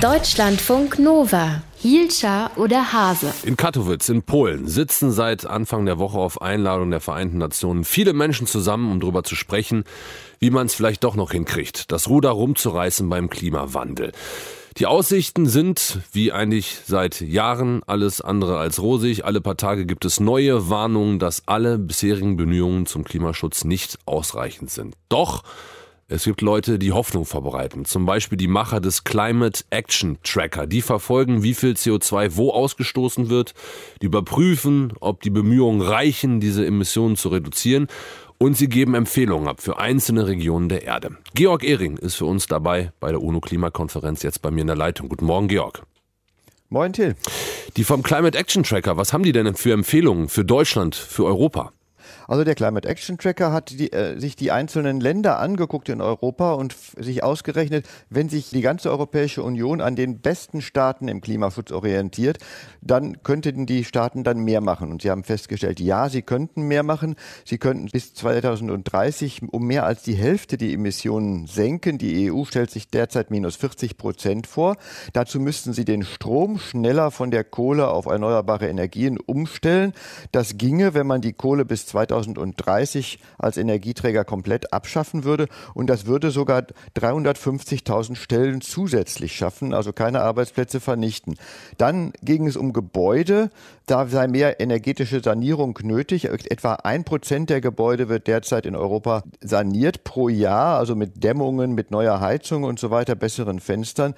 Deutschlandfunk Nova. Hielscher oder Hase? In Katowice in Polen sitzen seit Anfang der Woche auf Einladung der Vereinten Nationen viele Menschen zusammen, um darüber zu sprechen, wie man es vielleicht doch noch hinkriegt, das Ruder rumzureißen beim Klimawandel. Die Aussichten sind, wie eigentlich seit Jahren, alles andere als rosig. Alle paar Tage gibt es neue Warnungen, dass alle bisherigen Bemühungen zum Klimaschutz nicht ausreichend sind. Doch es gibt Leute, die Hoffnung verbreiten. Zum Beispiel die Macher des Climate Action Tracker. Die verfolgen, wie viel CO2 wo ausgestoßen wird. Die überprüfen, ob die Bemühungen reichen, diese Emissionen zu reduzieren. Und sie geben Empfehlungen ab für einzelne Regionen der Erde. Georg Ehring ist für uns dabei bei der UNO-Klimakonferenz jetzt bei mir in der Leitung. Guten Morgen, Georg. Moin, Till. Die vom Climate Action Tracker, was haben die denn für Empfehlungen für Deutschland, für Europa? Also der Climate Action Tracker hat sich die einzelnen Länder angeguckt in Europa und sich ausgerechnet, wenn sich die ganze Europäische Union an den besten Staaten im Klimaschutz orientiert, dann könnten die Staaten dann mehr machen. Und sie haben festgestellt, ja, sie könnten mehr machen. Sie könnten bis 2030 um mehr als die Hälfte die Emissionen senken. Die EU stellt sich derzeit minus 40% vor. Dazu müssten sie den Strom schneller von der Kohle auf erneuerbare Energien umstellen. Das ginge, wenn man die Kohle bis 2030 als Energieträger komplett abschaffen würde. Und das würde sogar 350.000 Stellen zusätzlich schaffen, also keine Arbeitsplätze vernichten. Dann ging es um Gebäude. Da sei mehr energetische Sanierung nötig. Etwa 1% der Gebäude wird derzeit in Europa saniert pro Jahr, also mit Dämmungen, mit neuer Heizung und so weiter, besseren Fenstern.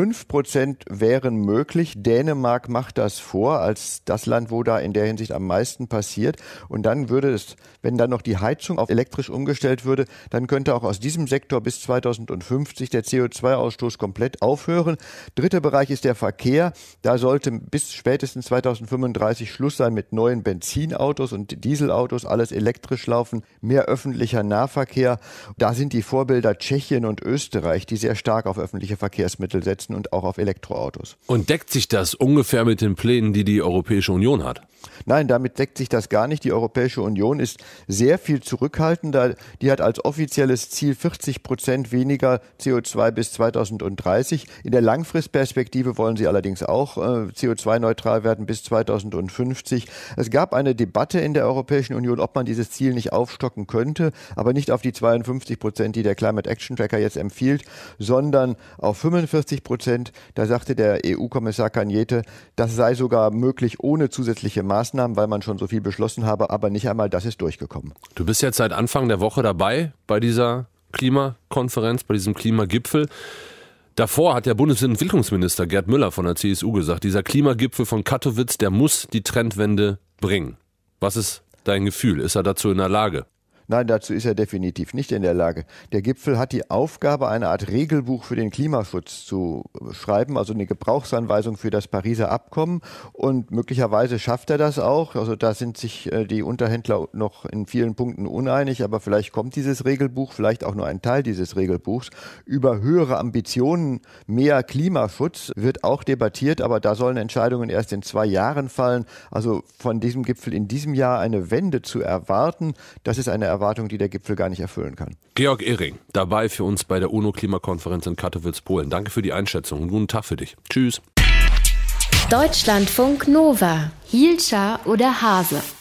5% wären möglich. Dänemark macht das vor als das Land, wo da in der Hinsicht am meisten passiert. Und dann würde es, wenn dann noch die Heizung auf elektrisch umgestellt würde, dann könnte auch aus diesem Sektor bis 2050 der CO2-Ausstoß komplett aufhören. Dritter Bereich ist der Verkehr. Da sollte bis spätestens 2035 Schluss sein mit neuen Benzinautos und Dieselautos, alles elektrisch laufen, mehr öffentlicher Nahverkehr. Da sind die Vorbilder Tschechien und Österreich, die sehr stark auf öffentliche Verkehrsmittel setzen und auch auf Elektroautos. Und deckt sich das ungefähr mit den Plänen, die die Europäische Union hat? Nein, damit deckt sich das gar nicht. Die Europäische Union ist sehr viel zurückhaltender. Die hat als offizielles Ziel 40% weniger CO2 bis 2030. In der Langfristperspektive wollen sie allerdings auch CO2-neutral werden bis 2050. Es gab eine Debatte in der Europäischen Union, ob man dieses Ziel nicht aufstocken könnte, aber nicht auf die 52%, die der Climate Action Tracker jetzt empfiehlt, sondern auf 45%. Da sagte der EU-Kommissar Cañete, das sei sogar möglich ohne zusätzliche Maßnahmen, weil man schon so viel beschlossen habe, aber nicht einmal das ist durchgekommen. Du bist jetzt seit Anfang der Woche dabei bei dieser Klimakonferenz, bei diesem Klimagipfel. Davor hat der Bundesentwicklungsminister Gerd Müller von der CSU gesagt, dieser Klimagipfel von Katowice, der muss die Trendwende bringen. Was ist dein Gefühl? Ist er dazu in der Lage? Nein, dazu ist er definitiv nicht in der Lage. Der Gipfel hat die Aufgabe, eine Art Regelbuch für den Klimaschutz zu schreiben, also eine Gebrauchsanweisung für das Pariser Abkommen. Und möglicherweise schafft er das auch. Also da sind sich die Unterhändler noch in vielen Punkten uneinig, aber vielleicht kommt dieses Regelbuch, vielleicht auch nur ein Teil dieses Regelbuchs. Über höhere Ambitionen, mehr Klimaschutz wird auch debattiert, aber da sollen Entscheidungen erst in 2 Jahren fallen. Also von diesem Gipfel in diesem Jahr eine Wende zu erwarten, das ist eine Erwartung, die der Gipfel gar nicht erfüllen kann. Georg Ehring, dabei für uns bei der UNO-Klimakonferenz in Katowice, Polen. Danke für die Einschätzung und guten Tag für dich. Tschüss. Deutschlandfunk Nova. Hielscher oder Hase?